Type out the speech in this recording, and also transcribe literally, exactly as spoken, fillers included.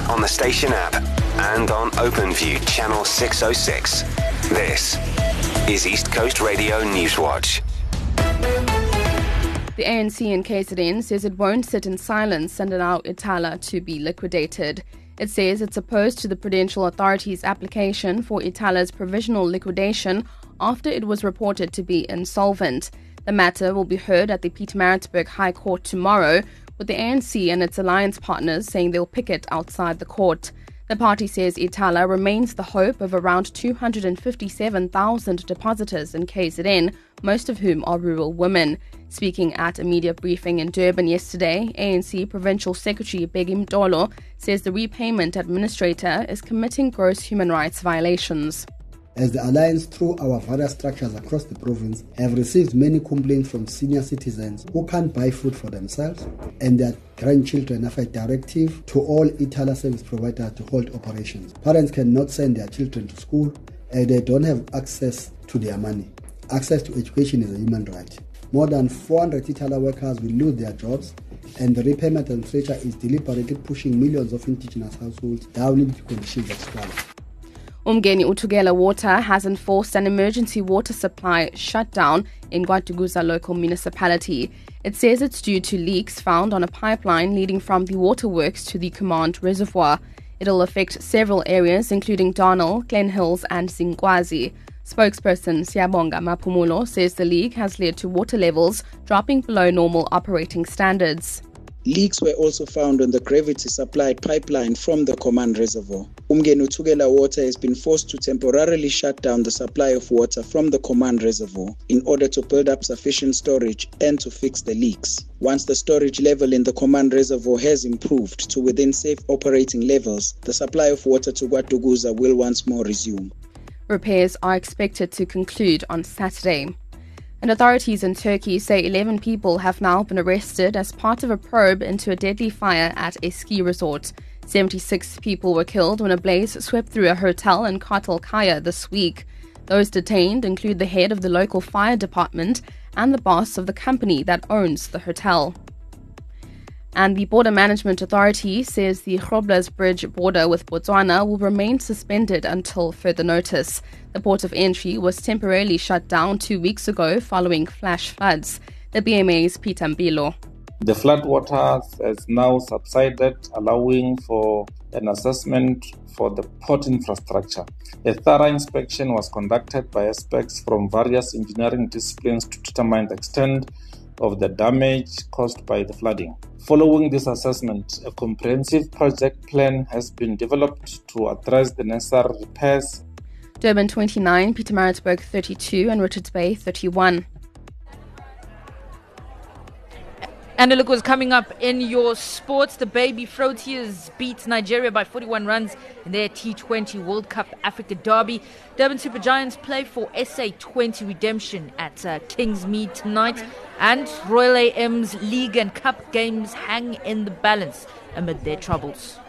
on the station app and on OpenView channel six oh six. This is East Coast Radio Newswatch. The A N C in K Z N says it won't sit in silence and allow Ithala to be liquidated. It says it's opposed to the Prudential Authority's application for Ithala's provisional liquidation after it was reported to be insolvent. The matter will be heard at the Pietermaritzburg High Court tomorrow, with the A N C and its alliance partners saying they'll picket outside the court. The party says Ithala remains the hope of around two hundred fifty-seven thousand depositors in K Z N, most of whom are rural women. Speaking at a media briefing in Durban yesterday, A N C Provincial Secretary Bheki Mtolo says the repayment administrator is committing gross human rights violations. As the Alliance, through our various structures across the province, have received many complaints from senior citizens who can't buy food for themselves and their grandchildren have a directive to all Ithala service providers to hold operations. Parents cannot send their children to school and they don't have access to their money. Access to education is a human right. More than four hundred Ithala workers will lose their jobs, and the repayment administrator is deliberately pushing millions of indigenous households down into conditions of squalor. Umgeni Utugela Water has enforced an emergency water supply shutdown in KwaDukuza local municipality. It says it's due to leaks found on a pipeline leading from the waterworks to the Command Reservoir. It'll affect several areas including Darnell, Glen Hills and Zinkwazi. Spokesperson Siyabonga Maphumulo says the leak has led to water levels dropping below normal operating standards. Leaks were also found on the gravity-supplied pipeline from the Command Reservoir. Umgeni Utugela Water has been forced to temporarily shut down the supply of water from the Command Reservoir in order to build up sufficient storage and to fix the leaks. Once the storage level in the Command Reservoir has improved to within safe operating levels, the supply of water to KwaDukuza will once more resume. Repairs are expected to conclude on Saturday. And authorities in Turkey say eleven people have now been arrested as part of a probe into a deadly fire at a ski resort. seventy-six people were killed when a blaze swept through a hotel in Kartalkaya this week. Those detained include the head of the local fire department and the boss of the company that owns the hotel. And the Border Management Authority says the Groblersdal Bridge border with Botswana will remain suspended until further notice. The port of entry was temporarily shut down two weeks ago following flash floods. The B M A's Peter Mpilo. The floodwaters has now subsided, allowing for an assessment for the port infrastructure. A thorough inspection was conducted by experts from various engineering disciplines to determine the extent of the damage caused by the flooding. Following this assessment, a comprehensive project plan has been developed to address the necessary repairs. Durban twenty-nine, Pietermaritzburg thirty-two and Richards Bay thirty-one. And a look was coming up in your sports. The Baby Frontiers beat Nigeria by forty-one runs in their T twenty World Cup Africa Derby. Durban Super Giants play for S A twenty redemption at uh, Kingsmead tonight. And Royal A M's League and Cup games hang in the balance amid their troubles.